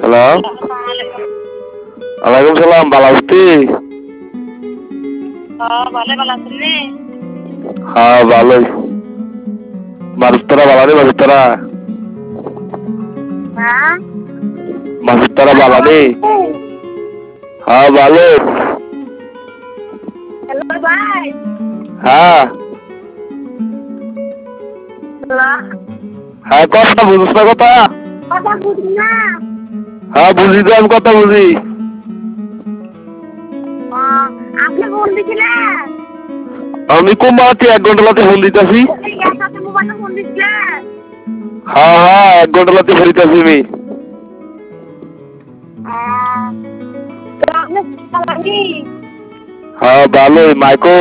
Hello, ওয়ালাইকুম সালাম। ভালো আছি? হ্যাঁ ভালোই। মাসুদ তারা ভালো নেই? মাসুদ তারা ভালো নেই? হ্যাঁ ভালো। হ্যাঁ হ্যাঁ, কথা বুঝিস না? কথা হ্যাঁ বুঝি তো, আমি কথা বুঝি। আমি কুমারটি 1 ঘন্টা লাতে ফোন দিতেছি। হ্যাঁ হ্যাঁ, 1 ঘন্টা লাতে ফোন দিতেছি আমি। হ্যাঁ ভালোই। মাইকো